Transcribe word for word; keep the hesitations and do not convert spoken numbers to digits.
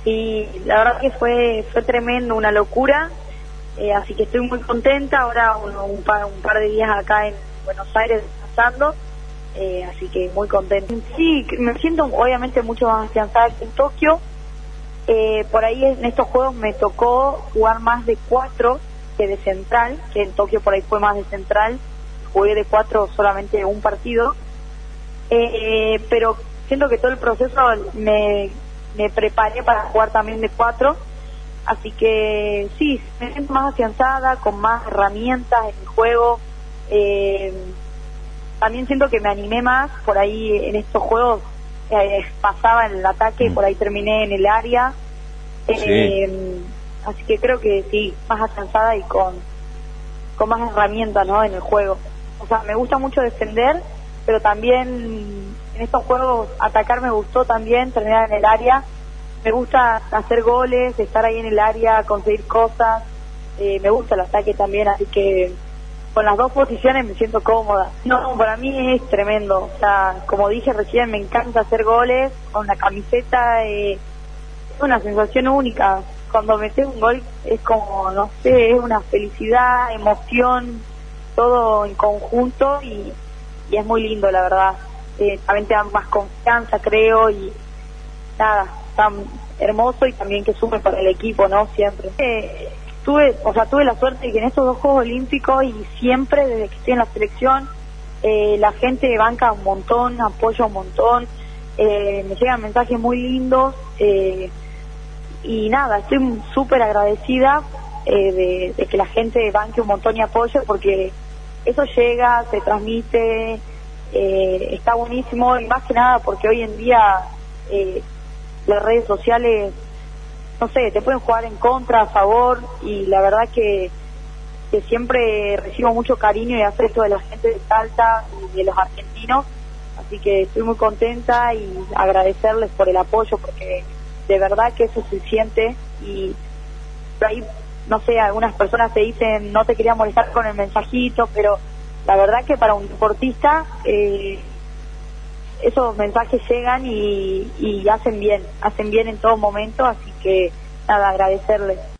Y la verdad que fue fue tremendo, una locura, eh, así que estoy muy contenta. Ahora un, un, par, un par de días acá en Buenos Aires descansando, eh, así que muy contenta. Sí, me siento obviamente mucho más afianzada que en Tokio. Eh, por ahí en estos juegos me tocó jugar más de cuatro que de central, que en Tokio por ahí fue más de central, jugué de cuatro solamente un partido, eh, pero siento que todo el proceso me, me preparé para jugar también de cuatro, así que sí, me siento más afianzada, con más herramientas en el juego. eh, también siento que me animé más, por ahí en estos juegos eh, pasaba en el ataque, por ahí terminé en el área, eh, sí. Así que creo que sí, más afianzada y con, con más herramientas, ¿no?, en el juego. O sea, me gusta mucho defender, pero también en estos juegos atacar me gustó también, terminar en el área. Me gusta hacer goles, estar ahí en el área, conseguir cosas. Eh, me gusta el ataque también, así que con las dos posiciones me siento cómoda. No, para mí es tremendo. O sea, como dije recién, me encanta hacer goles con la camiseta. Eh, es una sensación única. Cuando metes un gol es como, no sé, es una felicidad, emoción, todo en conjunto y, y es muy lindo, la verdad. Eh, también te dan más confianza, creo, y nada, tan hermoso y también que sume para el equipo, ¿no? Siempre. Eh, tuve, o sea, tuve la suerte de que en estos dos Juegos Olímpicos y siempre desde que estoy en la selección, eh, la gente banca un montón, apoya un montón, eh, me llegan mensajes muy lindos, eh, y nada, estoy súper agradecida eh, de, de que la gente banque un montón y apoye, porque eso llega, se transmite, eh, está buenísimo, y más que nada porque hoy en día eh, las redes sociales, no sé, te pueden jugar en contra, a favor, y la verdad que, que siempre recibo mucho cariño y afecto de la gente de Salta y de los argentinos, así que estoy muy contenta y agradecerles por el apoyo, porque de verdad que eso se siente. Y por ahí, no sé, algunas personas te dicen no te quería molestar con el mensajito, pero la verdad que para un deportista eh, esos mensajes llegan y, y hacen bien, hacen bien en todo momento, así que nada, agradecerles.